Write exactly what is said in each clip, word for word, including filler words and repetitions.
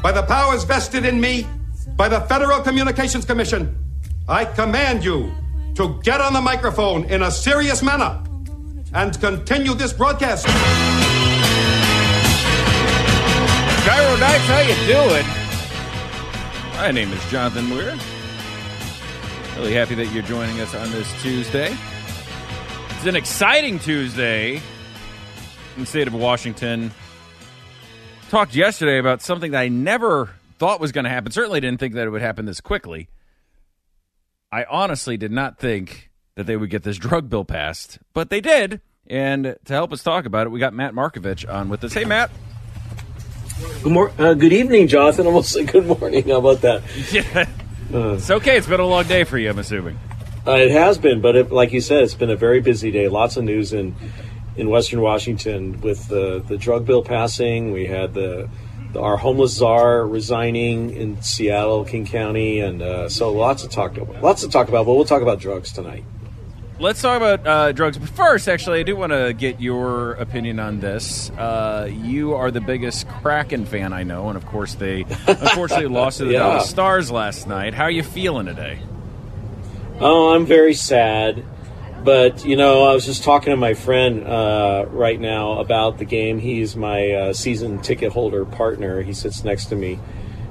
by the powers vested in me by the Federal Communications Commission, I command you to get on the microphone in a serious manner and continue this broadcast. Gyro Nights, how you doing? My name is Jonathan Weir. Really happy that you're joining us on this Tuesday. It's an exciting Tuesday in the state of Washington. Talked yesterday about something that I never thought was going to happen. Certainly didn't think that it would happen this quickly. I honestly did not think that they would get this drug bill passed, but they did. And to help us talk about it, we got Matt Markovich on with us. Hey, Matt. Good, mor- uh, good evening, Jonathan. Almost say good morning. How about that? Yeah. Uh, it's okay. It's been a long day for you, I'm assuming. Uh, it has been, but it, like you said, it's been a very busy day. Lots of news in in Western Washington with the, the drug bill passing. We had the, the our homeless czar resigning in Seattle, King County, and uh, so lots to talk about. Lots to talk about, but we'll talk about drugs tonight. Let's talk about uh, drugs. But first, actually, I do want to get your opinion on this. Uh, you are the biggest Kraken fan I know, and of course, they unfortunately lost to the yeah. Dallas Stars last night. How are you feeling today? Oh, I'm very sad. But, you know, I was just talking to my friend uh, right now about the game. He's my uh, season ticket holder partner. He sits next to me.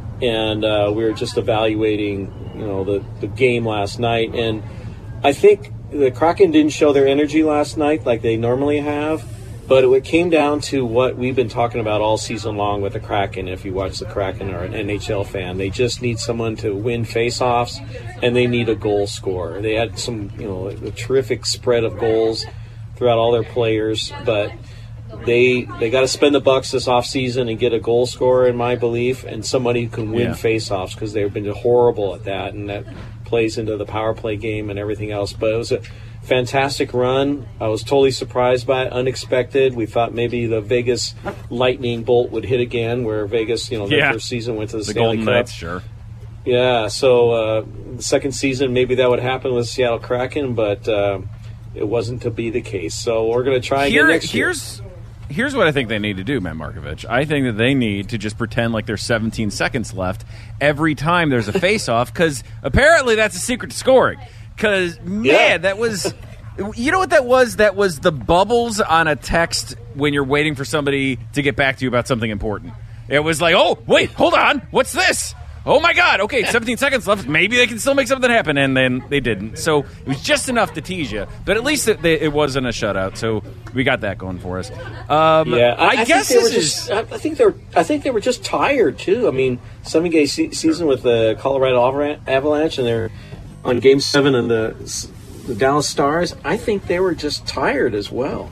And uh, we were just evaluating, you know, the, the game last night. And I think the Kraken didn't show their energy last night like they normally have. But it came down to what we've been talking about all season long with the Kraken. If you watch the Kraken or an N H L fan, they just need someone to win faceoffs, and they need a goal scorer. They had some, you know, a terrific spread of goals throughout all their players, but they they got to spend the bucks this offseason and get a goal scorer, in my belief, and somebody who can win yeah. faceoffs, because they've been horrible at that, and that plays into the power play game and everything else. But it was a fantastic run. I was totally surprised by it, unexpected. We thought maybe the Vegas lightning bolt would hit again, where Vegas, you know, their yeah. first season went to the, the Stanley Golden Cup. Knights, sure. Yeah, so uh, the second season, maybe that would happen with Seattle Kraken, but uh, it wasn't to be the case. So we're going to try Here, again next here's, year. Here's what I think they need to do, Matt Markovich. I think that they need to just pretend like there's seventeen seconds left every time there's a face-off, because apparently that's a secret to scoring. Because, man, yeah. that was... You know what that was? That was the bubbles on a text when you're waiting for somebody to get back to you about something important. It was like, oh, wait, hold on. What's this? Oh, my God. Okay, seventeen seconds left. Maybe they can still make something happen. And then they didn't. So it was just enough to tease you. But at least it, it wasn't a shutout. So we got that going for us. Um, yeah, I, I, I guess think they this were is... just, I think they were. I think they were just tired too. I mean, seven game se- season with the Colorado Avalanche, and they're on Game Seven of the the Dallas Stars. I think they were just tired as well.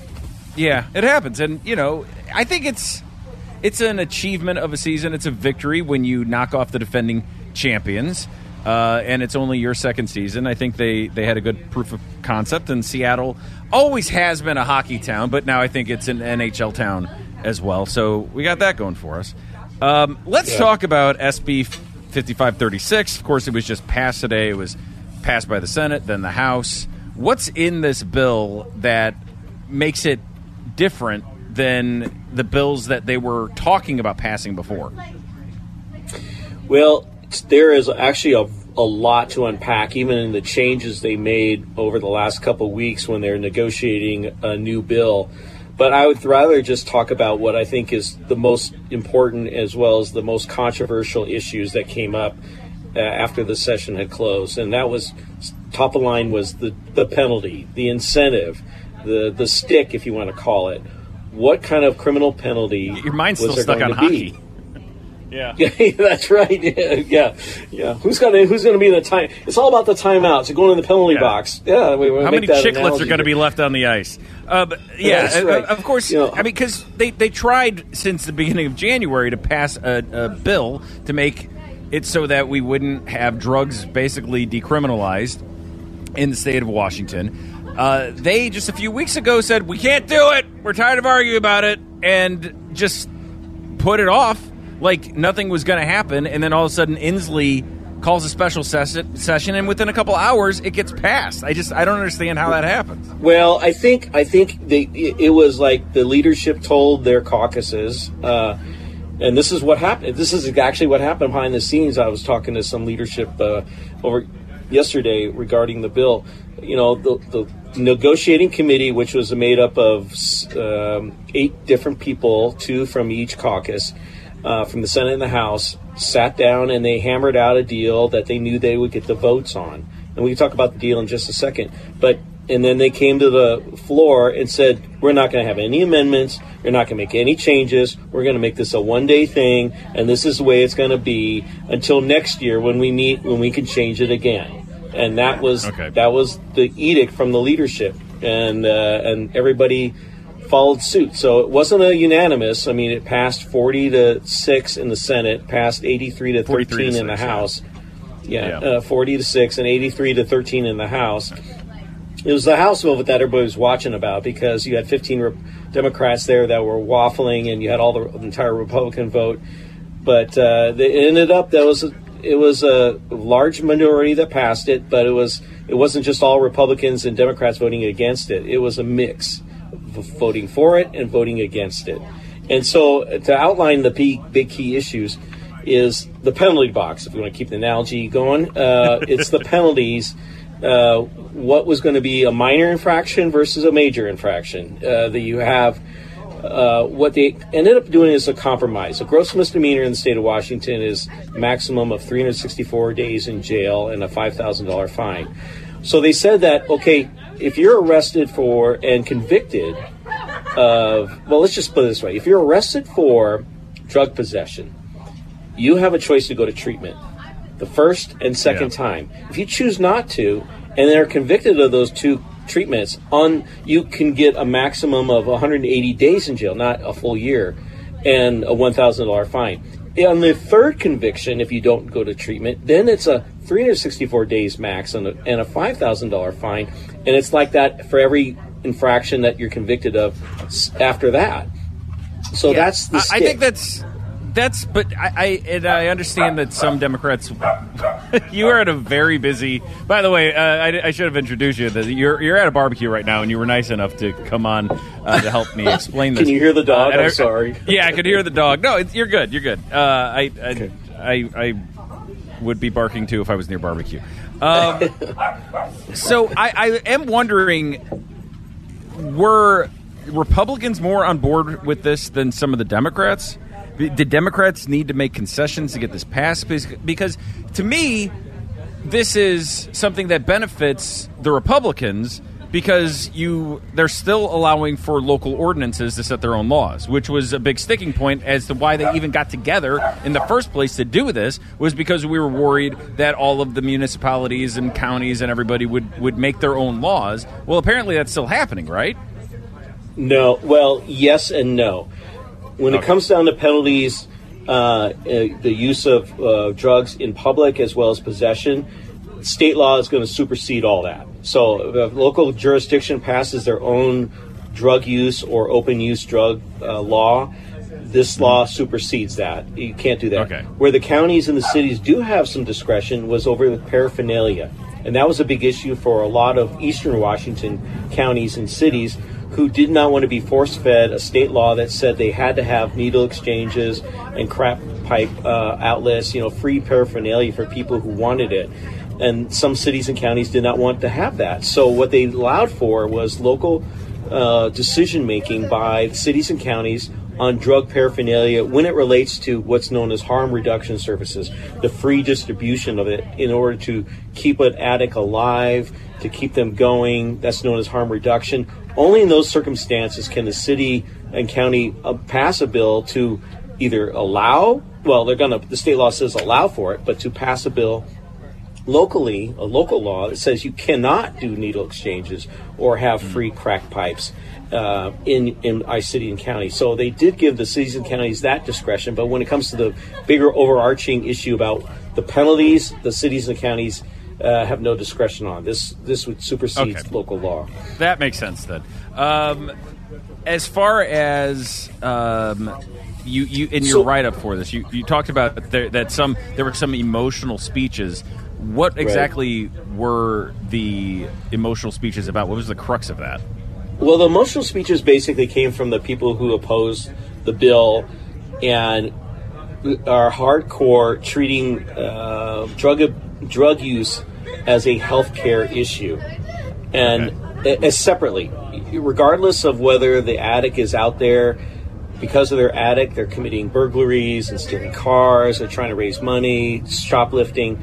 Yeah, it happens, and you know, I think it's. It's an achievement of a season. It's a victory when you knock off the defending champions, uh, and it's only your second season. I think they, they had a good proof of concept, and Seattle always has been a hockey town, but now I think it's an N H L town as well. So we got that going for us. Um, let's yeah. talk about S B fifty-five thirty-six. Of course, it was just passed today. It was passed by the Senate, then the House. What's in this bill that makes it different than the bills that they were talking about passing before? Well, there is actually a, a lot to unpack, even in the changes they made over the last couple of weeks when they're negotiating a new bill. But I would rather just talk about what I think is the most important, as well as the most controversial issues that came up uh, after the session had closed. And that was, top of line was the, the penalty, the incentive, the, the stick, if you want to call it. What kind of criminal penalty Your mind's was still there stuck going on to hockey. be? Yeah. Yeah, that's right. Yeah, yeah, yeah. Who's gonna Who's gonna be in the time? It's all about the timeouts. You're going in the penalty yeah. box. Yeah. We, How many chiclets are going to be left on the ice? Uh, but yeah, yeah right. of course. You know, I mean, because they, they tried since the beginning of January to pass a, a bill to make it so that we wouldn't have drugs basically decriminalized in the state of Washington. Uh, they just a few weeks ago said, we can't do it. We're tired of arguing about it, and just put it off like nothing was going to happen. And then all of a sudden, Inslee calls a special ses- session, and within a couple hours, it gets passed. I just I don't understand how that happens. Well, I think I think they, it was like the leadership told their caucuses, uh, And this is what happened. This is actually what happened behind the scenes. I was talking to some leadership uh, over yesterday regarding the bill. You know, the, the negotiating committee, which was made up of um, eight different people, two from each caucus, uh, from the Senate and the House, sat down and they hammered out a deal that they knew they would get the votes on. And we can talk about the deal in just a second. But and then they came to the floor and said, we're not going to have any amendments. You're not going to make any changes. We're going to make this a one-day thing, and this is the way it's going to be until next year when we meet, when we can change it again. And that was okay. that was the edict from the leadership, and uh, and everybody followed suit. So it wasn't a unanimous. I mean, it passed forty to six in the Senate, passed eighty-three to thirteen in the House. Yeah, yeah. Uh, forty to six and eighty-three to thirteen in the House. It was the House vote that everybody was watching about because you had fifteen Re- Democrats there that were waffling, and you had all the entire Republican vote. But uh, it ended up that was a, it was a large minority that passed it, but it was it wasn't just all Republicans and Democrats voting against it. It was a mix of voting for it and voting against it. And so to outline the big, big key issues is the penalty box. If you want to keep the analogy going, uh, it's the penalties. Uh, what was going to be a minor infraction versus a major infraction. Uh, that you have uh, what they ended up doing is a compromise. A gross misdemeanor in the state of Washington is maximum of three hundred sixty-four days in jail and a five thousand dollars fine. So they said that, okay, if you're arrested for and convicted of, well, let's just put it this way. If you're arrested for drug possession, you have a choice to go to treatment. The first and second yeah. time. If you choose not to, and they're convicted of those two treatments, on you can get a maximum of one hundred eighty days in jail, not a full year, and a one thousand dollars fine. On the third conviction, if you don't go to treatment, then it's a three hundred sixty-four days max and a, and a five thousand dollars fine, and it's like that for every infraction that you're convicted of after that. So yeah. that's the stick. I think that's... That's, but I, I and I understand that some Democrats. You are at a very busy. By the way, uh, I, I should have introduced you. That you're you're at a barbecue right now, and you were nice enough to come on uh, to help me explain this. Can you hear the dog? Uh, I'm I, sorry. Yeah, I could hear the dog. No, it's, you're good. You're good. Uh, I I, okay. I I would be barking too if I was near barbecue. Um, so I, I am wondering, were Republicans more on board with this than some of the Democrats? Did Democrats need to make concessions to get this passed? Because to me, this is something that benefits the Republicans because you they're still allowing for local ordinances to set their own laws, which was a big sticking point as to why they even got together in the first place to do this, was because we were worried that all of the municipalities and counties and everybody would, would make their own laws. Well, apparently that's still happening, right? No. Well, yes and no. When okay. it comes down to penalties, uh, uh, the use of uh, drugs in public as well as possession, state law is going to supersede all that. So if a local jurisdiction passes their own drug use or open use drug uh, law, this law supersedes that. You can't do that. Okay. Where the counties and the cities do have some discretion was over the paraphernalia. And that was a big issue for a lot of eastern Washington counties and cities who did not want to be force-fed a state law that said they had to have needle exchanges and crack pipe uh, outlets, you know, free paraphernalia for people who wanted it. And some cities and counties did not want to have that. So what they allowed for was local uh, decision-making by the cities and counties on drug paraphernalia when it relates to what's known as harm reduction services, the free distribution of it in order to keep an addict alive, to keep them going. That's known as harm reduction. Only in those circumstances can the city and county uh, pass a bill to either allow, well, they're going to, the state law says allow for it, but to pass a bill locally, a local law that says you cannot do needle exchanges or have free crack pipes uh, in, in our city and county. So they did give the cities and counties that discretion, but when it comes to the bigger overarching issue about the penalties, the cities and counties Uh, have no discretion on this. This would supersede okay. local law. That makes sense then. Um, as far as um, you, you in your so, write-up for this, you, you talked about there, that some there were some emotional speeches. What exactly right. were the emotional speeches about? What was the crux of that? Well, the emotional speeches basically came from the people who opposed the bill, and are hardcore treating uh, drug drug use as a healthcare issue, and okay. as separately, regardless of whether the addict is out there. Because of their addict, they're committing burglaries and stealing cars. They're trying to raise money, shoplifting.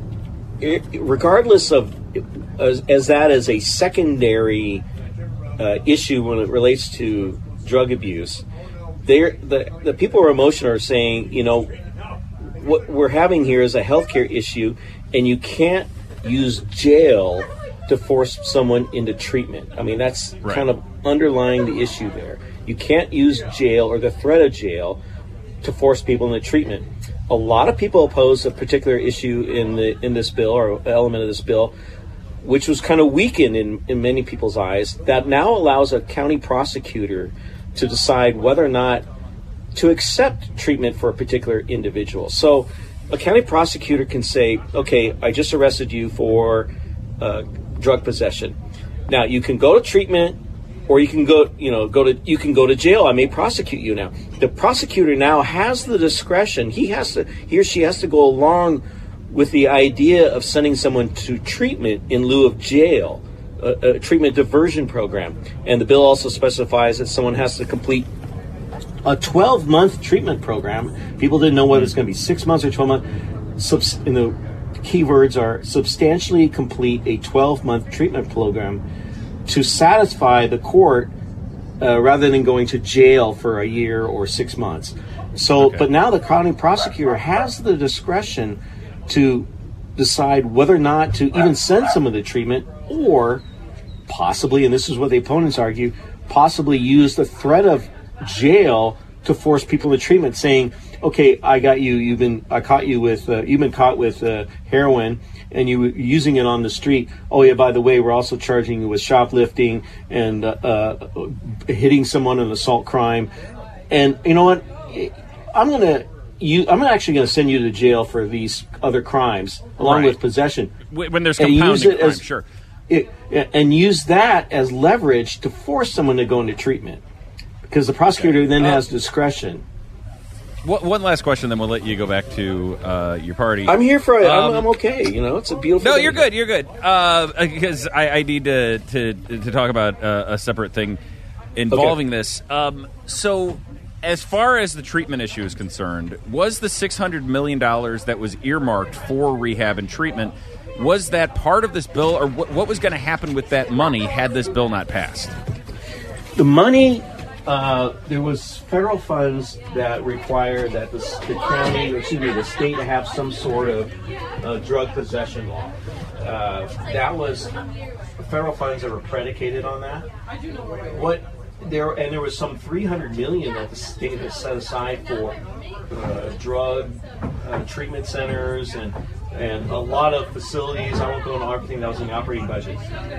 It, regardless of as, as that is a secondary uh, issue when it relates to drug abuse, they're, the the people of emotion are saying, you know, what we're having here is a healthcare issue, and you can't use jail to force someone into treatment. I mean, that's right. kind of underlying the issue there. You can't use jail or the threat of jail to force people into treatment. A lot of people oppose a particular issue in the in this bill or element of this bill, which was kind of weakened in, in many people's eyes, that now allows a county prosecutor to decide whether or not to accept treatment for a particular individual. So a county prosecutor can say, okay, I just arrested you for uh, drug possession. Now you can go to treatment, or you can go, you know, go to you can go to jail. I may prosecute you now. The prosecutor now has the discretion. He has to, he or she has to go along with the idea of sending someone to treatment in lieu of jail, a, a treatment diversion program. And the bill also specifies that someone has to complete a twelve-month treatment program. People didn't know whether it's going to be six months or twelve months. Subs- and the keywords are substantially complete a twelve-month treatment program to satisfy the court uh, rather than going to jail for a year or six months. So, okay. But now the county prosecutor has the discretion to decide whether or not to even send someone to treatment, or possibly, and this is what the opponents argue, possibly use the threat of jail to force people to treatment, saying, okay, I got you, you've been, I caught you with, uh, you've been caught with uh, heroin, and you were using it on the street. Oh yeah, by the way, we're also charging you with shoplifting and uh, uh, hitting someone in an assault crime. And you know what? I'm gonna, you, I'm actually gonna send you to jail for these other crimes, along right. with possession. When there's compounding crime, as, sure. It, and use that as leverage to force someone to go into treatment, because the prosecutor okay. then uh, has discretion. One last question, then we'll let you go back to uh, your party. I'm here for it. Um, I'm, I'm okay. You know, it's a beautiful. No, day. You're good. You're good. Uh, because I, I need to, to to talk about uh, a separate thing involving okay. this. Um, so, as far as the treatment issue is concerned, was the six hundred million dollars that was earmarked for rehab and treatment, was that part of this bill, or what, what was going to happen with that money had this bill not passed? The money. Uh, there was federal funds that require that the, the county, or excuse me, the state to have some sort of uh, drug possession law. Uh, that was federal funds that were predicated on that. What there and there was some three hundred million dollars that the state has set aside for uh, drug uh, treatment centers and and a lot of facilities. I won't go into everything that was in the operating budget.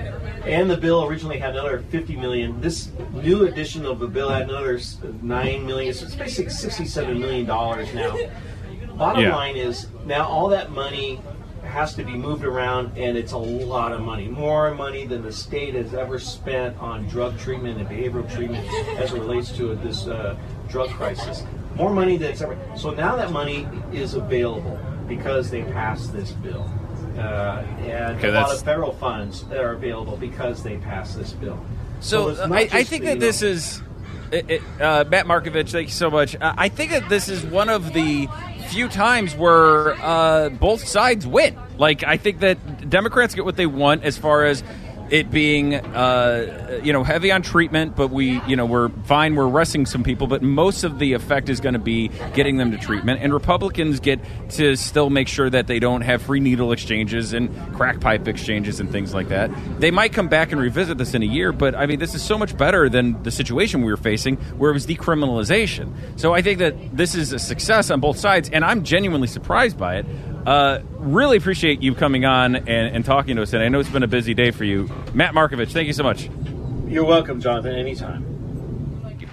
And the bill originally had another fifty million dollars. This new edition of the bill had another nine million dollars. So it's basically sixty-seven million dollars now. Bottom yeah. line is, now all that money has to be moved around, and it's a lot of money. More money than the state has ever spent on drug treatment and behavioral treatment as it relates to this uh, drug crisis. More money than it's ever. So now that money is available because they passed this bill. Uh, and okay, a lot of federal funds that are available because they passed this bill. So, so I, I think that know, this is, it, it, uh, Matt Markovich, thank you so much. Uh, I think that this is one of the few times where uh, both sides win. Like, I think that Democrats get what they want as far as it being, uh, you know, heavy on treatment, but we, you know, we're fine, we're arresting some people, but most of the effect is going to be getting them to treatment. And Republicans get to still make sure that they don't have free needle exchanges and crack pipe exchanges and things like that. They might come back and revisit this in a year, but, I mean, this is so much better than the situation we were facing where it was decriminalization. So I think that this is a success on both sides, and I'm genuinely surprised by it. Uh, really appreciate you coming on and, and talking to us, and I know it's been a busy day for you. Matt Markovich, thank you so much. You're welcome, Jonathan, anytime. Thank you.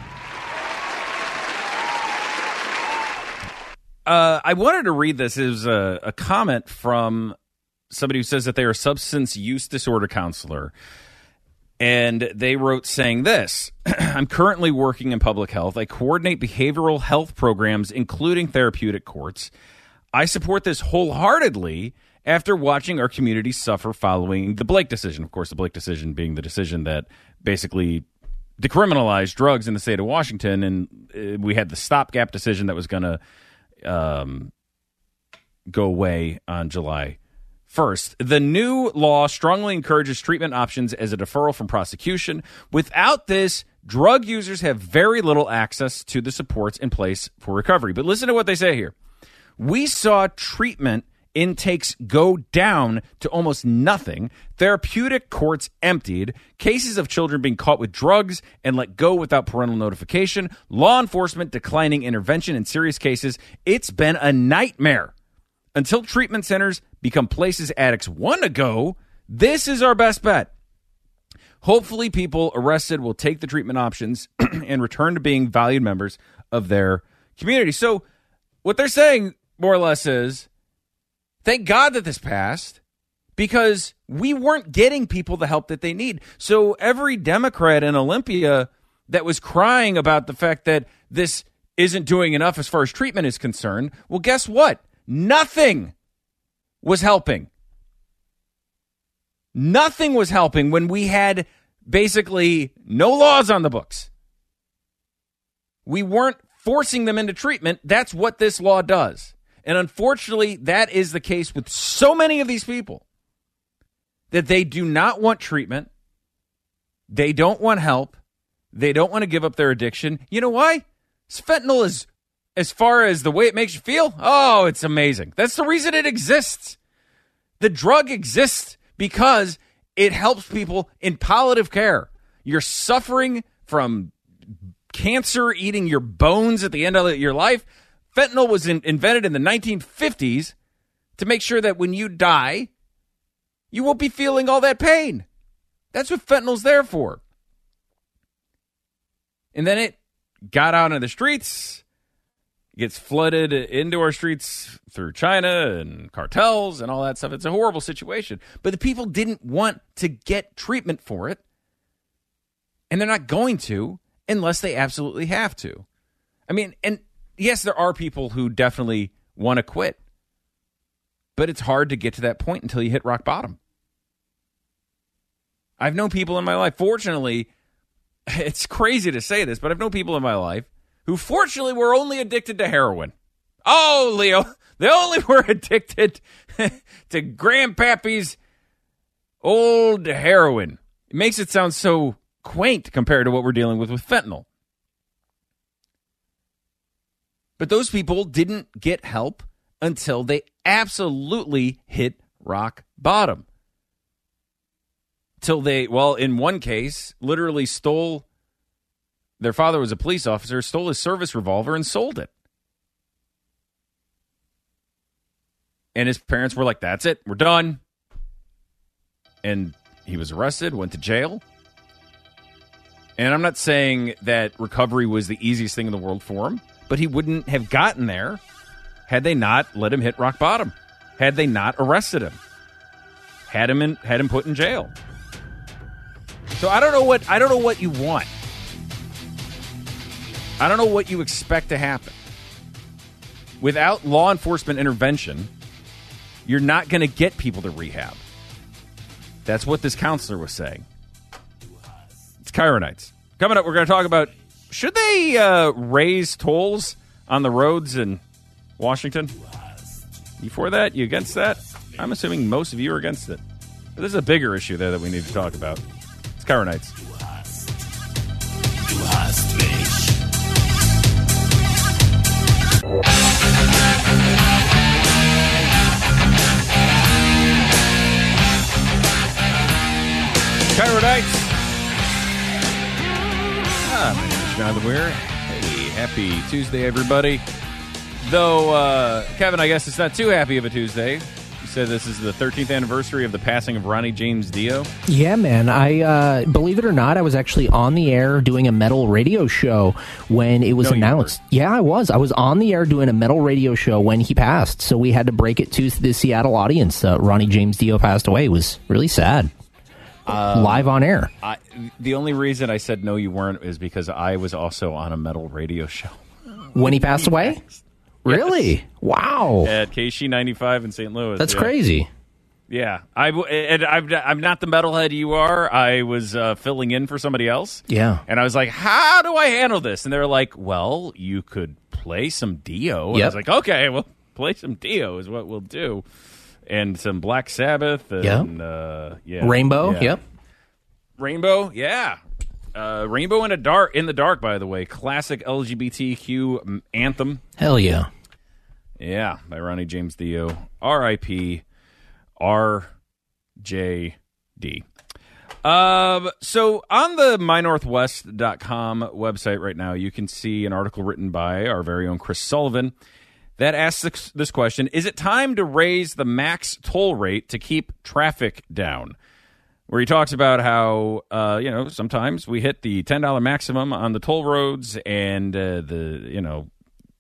Uh, I wanted to read this. It was a, a comment from somebody who says that they are a substance use disorder counselor. And they wrote saying this, I'm currently working in public health. I coordinate behavioral health programs, including therapeutic courts. I support this wholeheartedly after watching our community suffer following the Blake decision. Of course, the Blake decision being the decision that basically decriminalized drugs in the state of Washington. And uh, we had the stopgap decision that was going to um, go away on July first. The new law strongly encourages treatment options as a deferral from prosecution. Without this, drug users have very little access to the supports in place for recovery. But listen to what they say here. We saw treatment intakes go down to almost nothing, therapeutic courts emptied, cases of children being caught with drugs and let go without parental notification, law enforcement declining intervention in serious cases. It's been a nightmare. Until treatment centers become places addicts want to go, this is our best bet. Hopefully people arrested will take the treatment options and return to being valued members of their community. So what they're saying, more or less, is thank God that this passed because we weren't getting people the help that they need. So every Democrat in Olympia that was crying about the fact that this isn't doing enough as far as treatment is concerned, well, guess what? Nothing was helping. Nothing was helping when we had basically no laws on the books. We weren't forcing them into treatment. That's what this law does. And unfortunately, that is the case with so many of these people, that they do not want treatment. They don't want help. They don't want to give up their addiction. You know why? Fentanyl is, as far as the way it makes you feel, oh, it's amazing. That's the reason it exists. The drug exists because it helps people in palliative care. You're suffering from cancer eating your bones at the end of your life. Fentanyl was in, invented in the nineteen fifties to make sure that when you die, you won't be feeling all that pain. That's what fentanyl's there for. And then it got out on the streets, gets flooded into our streets through China and cartels and all that stuff. It's a horrible situation. But the people didn't want to get treatment for it. And they're not going to unless they absolutely have to. I mean, and yes, there are people who definitely want to quit. But it's hard to get to that point until you hit rock bottom. I've known people in my life, fortunately, it's crazy to say this, but I've known people in my life who fortunately were only addicted to heroin. Oh, Leo, they only were addicted to Grandpappy's old heroin. It makes it sound so quaint compared to what we're dealing with with fentanyl. But those people didn't get help until they absolutely hit rock bottom. Till they, well, in one case, literally stole, their father was a police officer, stole his service revolver and sold it. And his parents were like, that's it, we're done. And he was arrested, went to jail. And I'm not saying that recovery was the easiest thing in the world for him, but he wouldn't have gotten there had they not let him hit rock bottom, had they not arrested him, had him in, had him put in jail. So I don't know what I don't know what you want. I don't know what you expect to happen. Without law enforcement intervention, you're not going to get people to rehab. That's what this counselor was saying. It's Cairo Nights. Coming up, we're going to talk about, should they uh, raise tolls on the roads in Washington? You for that? You against that? I'm assuming most of you are against it. But there's a bigger issue there that we need to talk about. It's Cairo Nights. Cairo Nights. Ah, my name is Jonathan Weir. Hey, happy Tuesday, everybody. Though, uh, Kevin, I guess it's not too happy of a Tuesday. You said this is the thirteenth anniversary of the passing of Ronnie James Dio. Yeah, man. I uh, believe it or not, I was actually on the air doing a metal radio show when it was no, announced. Yeah, I was. I was on the air doing a metal radio show when he passed. So we had to break it to the Seattle audience. Uh, Ronnie James Dio passed away. It was really sad. uh, live on air. I, the only reason I said no, you weren't, is because I was also on a metal radio show when he passed away. Really? Yes. Wow. At K C ninety-five in Saint Louis. That's yeah. crazy. Yeah, I and I'm I'm not the metalhead you are. I was uh, filling in for somebody else. Yeah, and I was like, "How do I handle this?" And they're like, "Well, you could play some Dio." And yep. I was like, "Okay, well, play some Dio is what we'll do," and some Black Sabbath and yep. uh, yeah, Rainbow. Yeah. Yep, Rainbow. Yeah, uh, Rainbow in a dark in the dark. By the way, classic L G B T Q anthem. Hell yeah, yeah, by Ronnie James Dio. R I P R J D. Um, so on the my northwest dot com website right now, you can see an article written by our very own Chris Sullivan that asks this, this question: is it time to raise the max toll rate to keep traffic down? Where he talks about how, uh, you know, sometimes we hit the ten dollars maximum on the toll roads, and uh, the, you know,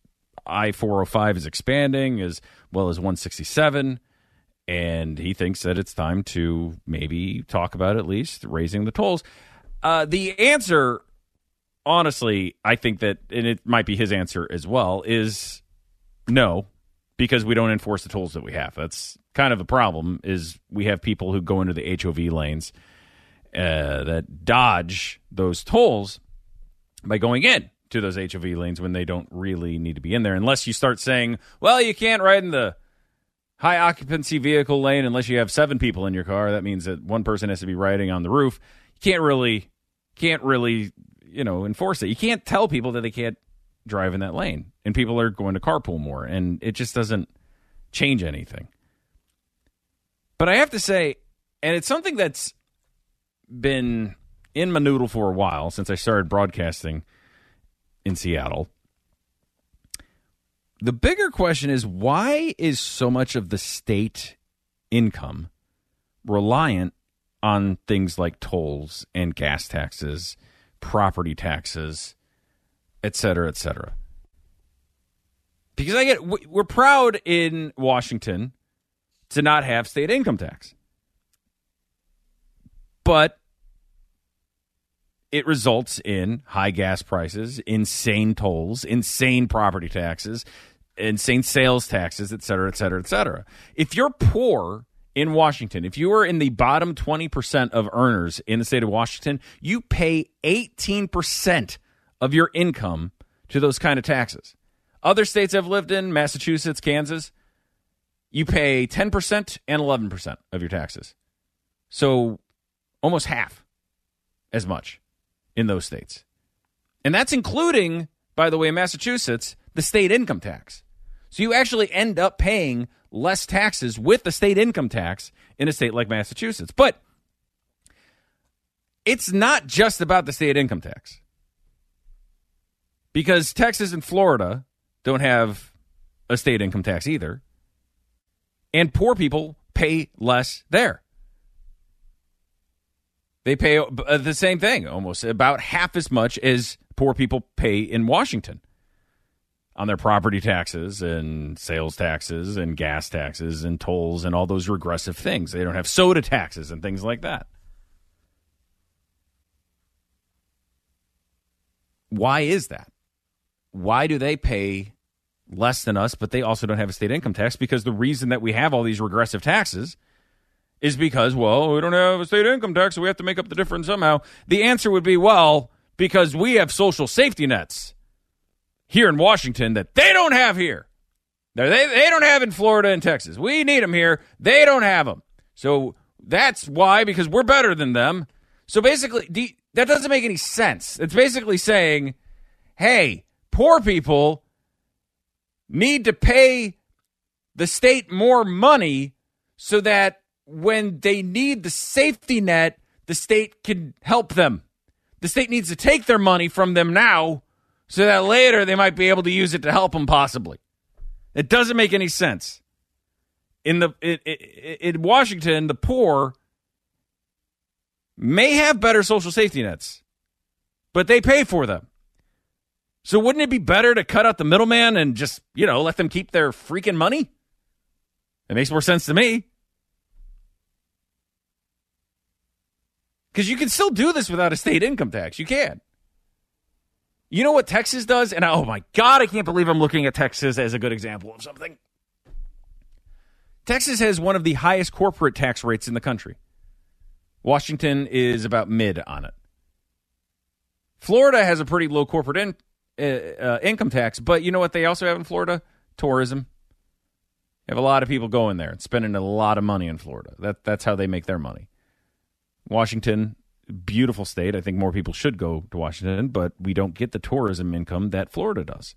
I four oh five is expanding as well as one sixty-seven. And he thinks that it's time to maybe talk about at least raising the tolls. Uh, the answer, honestly, I think that, and it might be his answer as well, is no, because we don't enforce the tolls that we have. That's kind of a problem, is we have people who go into the H O V lanes uh, that dodge those tolls by going in to those H O V lanes when they don't really need to be in there, unless you start saying, well, you can't ride in the high occupancy vehicle lane unless you have seven people in your car. That means that one person has to be riding on the roof. You can't really, can't really, you know, enforce it. You can't tell people that they can't drive in that lane, and people are going to carpool more, and it just doesn't change anything. But I have to say, and it's something that's been in my noodle for a while since I started broadcasting in Seattle. The bigger question is, why is so much of the state income reliant on things like tolls and gas taxes, property taxes, et cetera, et cetera? Because I get, we're proud in Washington to not have state income tax. But it results in high gas prices, insane tolls, insane property taxes, insane sales taxes, et cetera, et cetera, et cetera. If you're poor in Washington, if you are in the bottom twenty percent of earners in the state of Washington, you pay eighteen percent of your income to those kind of taxes. Other states I've lived in, Massachusetts, Kansas, you pay ten percent and eleven percent of your taxes. So almost half as much in those states. And that's including, by the way, in Massachusetts, the state income tax. So you actually end up paying less taxes with the state income tax in a state like Massachusetts. But it's not just about the state income tax, because Texas and Florida don't have a state income tax either, and poor people pay less there. They pay the same thing, almost about half as much as poor people pay in Washington on their property taxes and sales taxes and gas taxes and tolls and all those regressive things. They don't have soda taxes and things like that. Why is that? Why do they pay less than us, but they also don't have a state income tax? Because the reason that we have all these regressive taxes is because, well, we don't have a state income tax, so we have to make up the difference somehow. The answer would be, well, because we have social safety nets here in Washington that they don't have here. They, they don't have in Florida and Texas. We need them here. They don't have them. So that's why, because we're better than them. So basically, that doesn't make any sense. It's basically saying, hey, poor people need to pay the state more money so that when they need the safety net, the state can help them. The state needs to take their money from them now so that later they might be able to use it to help them possibly. It doesn't make any sense. In the in, in Washington, the poor may have better social safety nets, but they pay for them. So wouldn't it be better to cut out the middleman and just, you know, let them keep their freaking money? It makes more sense to me. Because you can still do this without a state income tax. You can. You know what Texas does? And oh my God, I can't believe I'm looking at Texas as a good example of something. Texas has one of the highest corporate tax rates in the country. Washington is about mid on it. Florida has a pretty low corporate in, uh, uh, income tax, but you know what they also have in Florida? Tourism. They have a lot of people going there and spending a lot of money in Florida. That That's how they make their money. Washington, beautiful state. I think more people should go to Washington, but we don't get the tourism income that Florida does.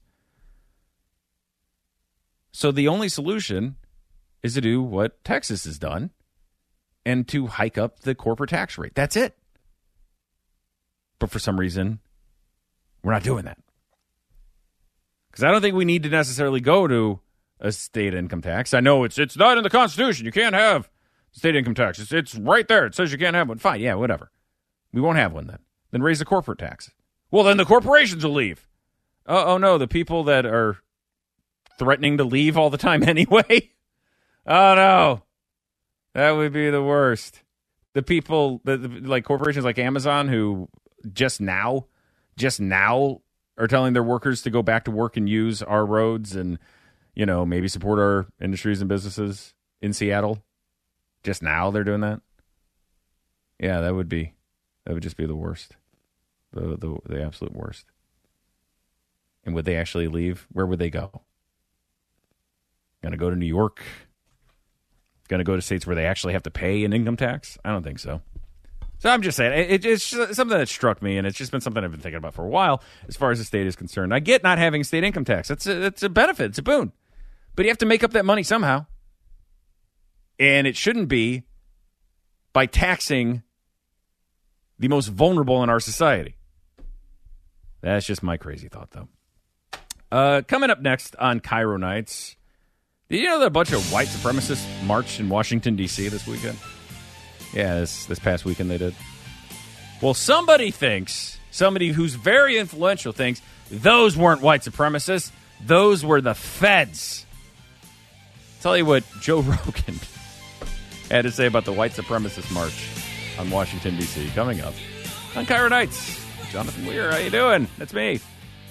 So the only solution is to do what Texas has done and to hike up the corporate tax rate. That's it. But for some reason, we're not doing that. Because I don't think we need to necessarily go to a state income tax. I know it's it's not in the Constitution. You can't have state income tax. It's, it's right there. It says you can't have one. Fine, yeah, whatever. We won't have one then. Then raise the corporate tax. Well, then the corporations will leave. Oh, oh no, the people that are threatening to leave all the time anyway. Oh, no. That would be the worst. The people, the, the, like corporations like Amazon, who just now, just now are telling their workers to go back to work and use our roads and, you know, maybe support our industries and businesses in Seattle. Just now they're doing that. Yeah, that would be, that would just be the worst. The, the, the absolute worst. And would they actually leave? Where would they go? Going to go to New York? Going to go to states where they actually have to pay an income tax? I don't think so. So I'm just saying, it, it's something that struck me, and it's just been something I've been thinking about for a while as far as the state is concerned. I get not having a state income tax. That's a, that's a benefit. It's a boon. But you have to make up that money somehow. And it shouldn't be by taxing the most vulnerable in our society. That's just my crazy thought, though. Uh, coming up next on Cairo Nights, did you know that a bunch of white supremacists marched in Washington, D C this weekend? Yeah, this, this past weekend they did. Well, somebody thinks, somebody who's very influential thinks, those weren't white supremacists. Those were the feds. I'll tell you what Joe Rogan had to say about the white supremacist march on Washington, D C coming up on Cairo Nights. Jonathan Weir, how you doing? That's me.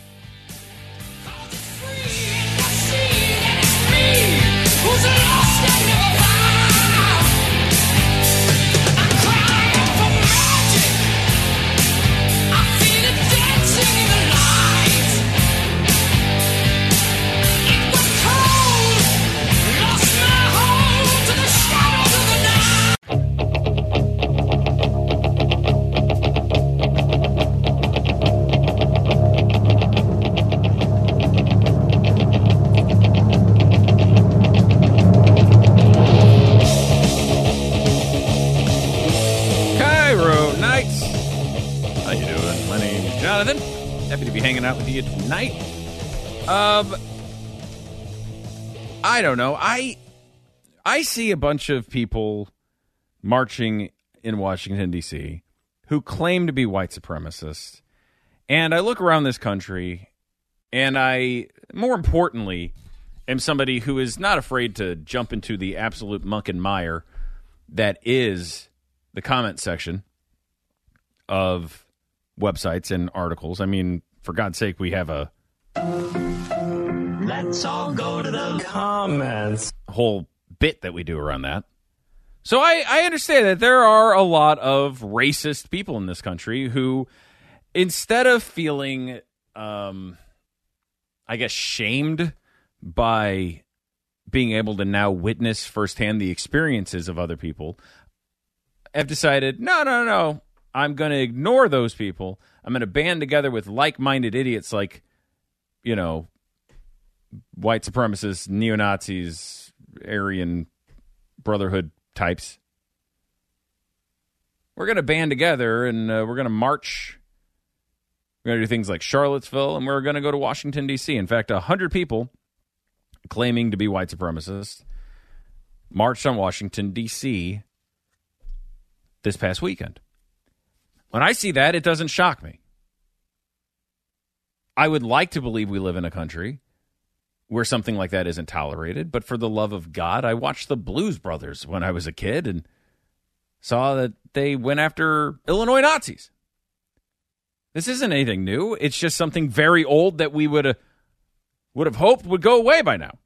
Who's lost and never found? I'm crying for magic. I feel it dancing in the light. It was cold, lost my home to the shadows of the Happy to be hanging out with you tonight. Um, I don't know. I I see a bunch of people marching in Washington, D C who claim to be white supremacists. And I look around this country, and I, more importantly, am somebody who is not afraid to jump into the absolute muck and mire that is the comment section of websites and articles. I mean, for God's sake, we have a let's all go to the comments whole bit that we do around that. So I, I understand that there are a lot of racist people in this country who, instead of feeling, um, I guess, shamed by being able to now witness firsthand the experiences of other people, have decided, no, no, no, I'm going to ignore those people. I'm going to band together with like-minded idiots like, you know, white supremacists, neo-Nazis, Aryan Brotherhood types. We're going to band together, and uh, we're going to march. We're going to do things like Charlottesville, and we're going to go to Washington, D C. In fact, one hundred people claiming to be white supremacists marched on Washington, D C this past weekend. When I see that, it doesn't shock me. I would like to believe we live in a country where something like that isn't tolerated, but for the love of God, I watched the Blues Brothers when I was a kid, and saw that they went after Illinois Nazis. This isn't anything new. It's just something very old that we would have would have hoped would go away by now.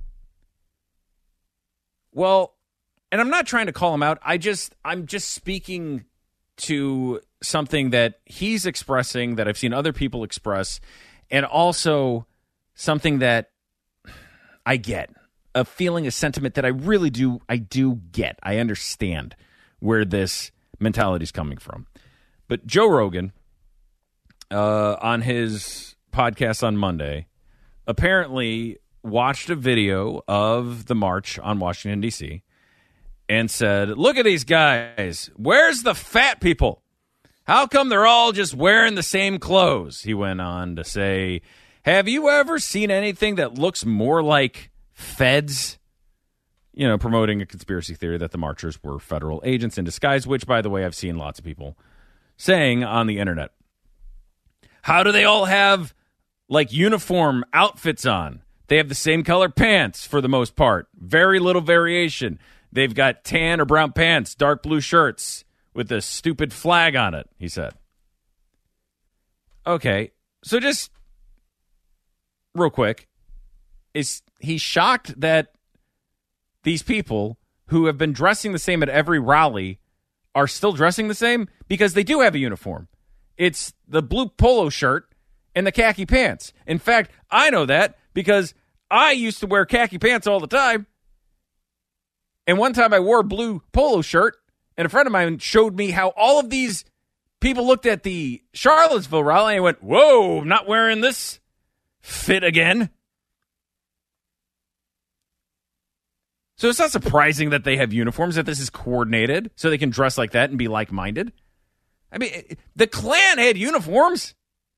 Well, and I'm not trying to call him out. I just I'm just speaking to something that he's expressing that I've seen other people express, and also something that I get, a feeling, a sentiment that I really do I do get. I understand where this mentality is coming from. But Joe Rogan, uh, on his podcast on Monday, apparently watched a video of the march on Washington, D C, and said, look at these guys. Where's the fat people? How come they're all just wearing the same clothes? He went on to say, have you ever seen anything that looks more like feds? You know, promoting a conspiracy theory that the marchers were federal agents in disguise, which, by the way, I've seen lots of people saying on the internet. How do they all have, like, uniform outfits on? They have the same color pants for the most part. Very little variation. They've got tan or brown pants, dark blue shirts with a stupid flag on it, he said. Okay, so just real quick, is he shocked that these people who have been dressing the same at every rally are still dressing the same? Because they do have a uniform. It's the blue polo shirt and the khaki pants. In fact, I know that because I used to wear khaki pants all the time. And one time I wore a blue polo shirt, and a friend of mine showed me how all of these people looked at the Charlottesville rally and went, whoa, I'm not wearing this fit again. So it's not surprising that they have uniforms, that this is coordinated, so they can dress like that and be like-minded. I mean, the Klan had uniforms.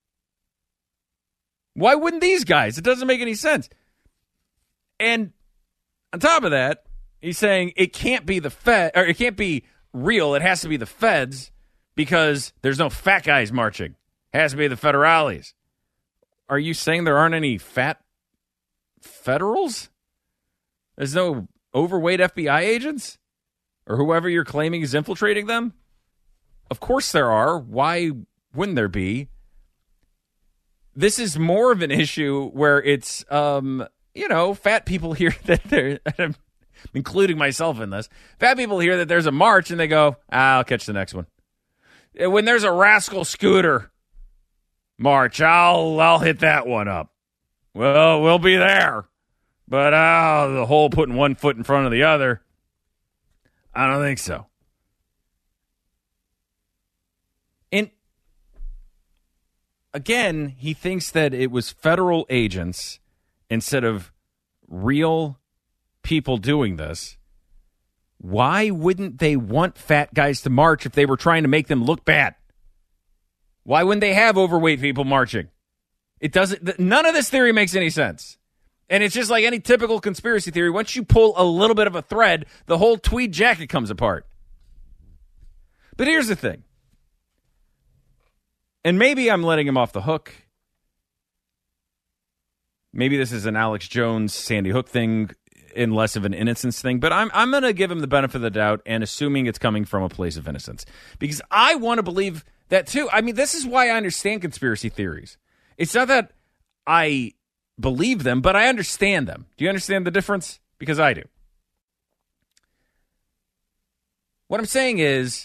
Why wouldn't these guys? It doesn't make any sense. And on top of that, he's saying it can't be the Fed, or it can't be real. It has to be the feds because there's no fat guys marching. It has to be the federales. Are you saying there aren't any fat federals? There's no overweight F B I agents or whoever you're claiming is infiltrating them? Of course there are. Why wouldn't there be? This is more of an issue where it's, um, you know, fat people hear that they're, I'm including myself in this, fat people hear that there's a march and they go, ah, I'll catch the next one. When there's a Rascal Scooter march, I'll I'll hit that one up. Well, we'll be there. But uh, the whole putting one foot in front of the other, I don't think so. And again, he thinks that it was federal agents instead of real people doing this. Why wouldn't they want fat guys to march if they were trying to make them look bad? Why wouldn't they have overweight people marching? It doesn't. None of this theory makes any sense. And it's just like any typical conspiracy theory. Once you pull a little bit of a thread, the whole tweed jacket comes apart. But here's the thing. And maybe I'm letting him off the hook. Maybe this is an Alex Jones, Sandy Hook thing and less of an innocence thing. But I'm I'm going to give him the benefit of the doubt and assuming it's coming from a place of innocence. Because I want to believe that too. I mean, this is why I understand conspiracy theories. It's not that I believe them, but I understand them. Do you understand the difference? Because I do. What I'm saying is,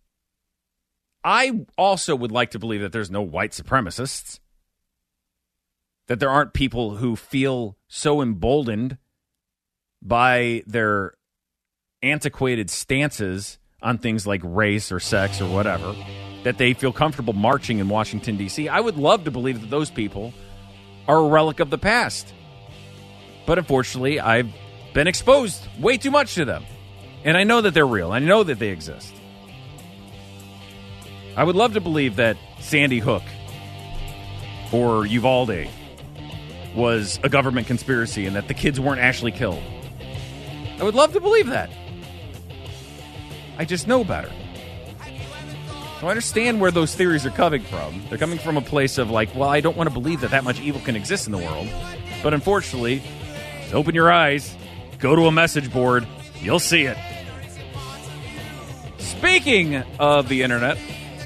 I also would like to believe that there's no white supremacists, that there aren't people who feel so emboldened by their antiquated stances on things like race or sex or whatever, that they feel comfortable marching in Washington, D C. I would love to believe that those people are a relic of the past. But unfortunately, I've been exposed way too much to them. And I know that they're real. I know that they exist. I would love to believe that Sandy Hook or Uvalde was a government conspiracy and that the kids weren't actually killed. I would love to believe that. I just know better. So I understand where those theories are coming from. They're coming from a place of like, well, I don't want to believe that that much evil can exist in the world. But unfortunately, just open your eyes, go to a message board, you'll see it. Speaking of the internet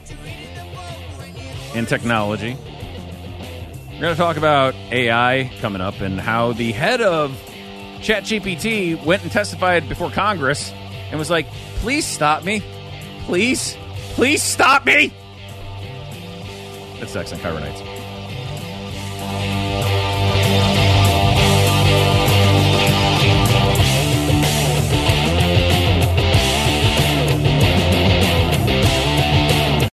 and technology, we're going to talk about A I coming up and how the head of ChatGPT went and testified before Congress and was like, please stop me. Please. Please stop me. That's next on Kyra Nights.